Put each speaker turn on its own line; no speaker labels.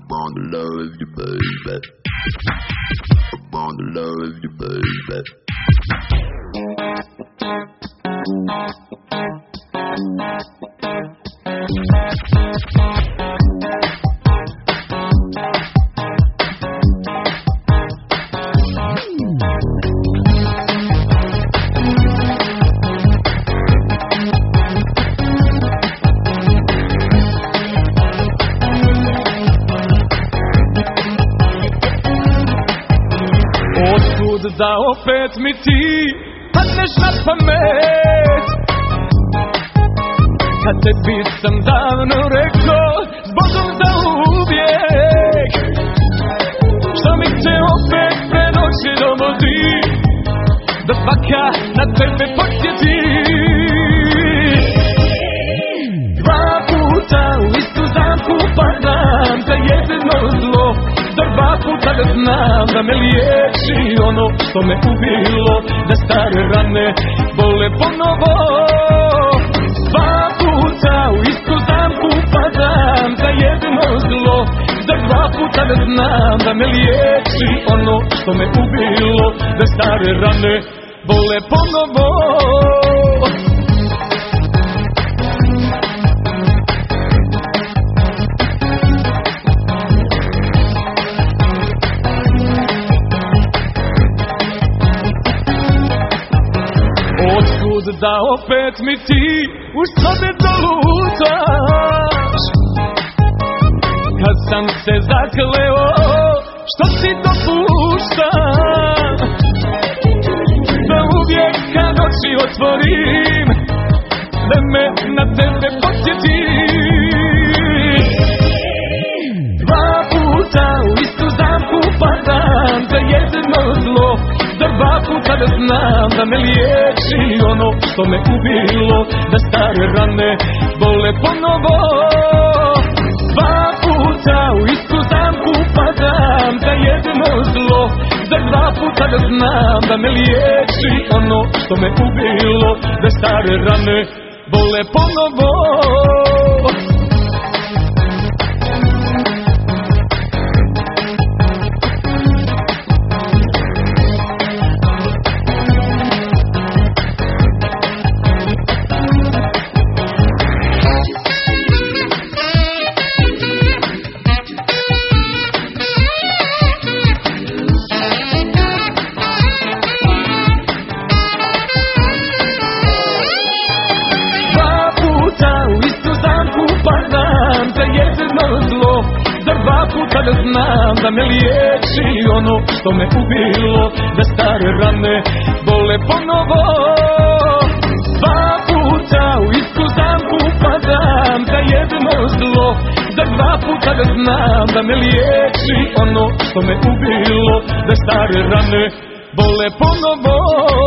wanna love you, baby. I wanna love you, baby.
Da opet mi ti padneš na pamet, kad tebi sam davno rekao s Bogom za uvijek, što mi te opet pred oči dovodi, da svaka na tebe podsjeti. Dva puta u istu zamku padam za jedno zlo, dva puta da znam da me liječi ono što me ubilo, da stare rane bole ponovo. Dva puta u istu zamku padam za jedno zlo, da dva puta da znam da me liječi ono što me ubilo, da stare rane bole ponovo. Da opet mi ti u sobe dolutaš, kad sam se zakleo što ti dopuštam, da uvijek kad oči otvorim da me na tebe podsjetim. Dva puta u istu zamku padam za jedno zlo, da dva puta da znam da me liječi ono što me ubilo, da stare rane bole ponovo. Dva puta u istu zamku padam za jedno zlo, da dva puta da znam da me liječi ono što me ubilo, da stare rane bole ponovo. Da znam da me liječi ono što me ubilo, da stare rane bole ponovo. Dva puta u istu zamku padam za jedno zlo, da dva puta da znam da me liječi ono što me ubilo, da stare rane bole ponovo.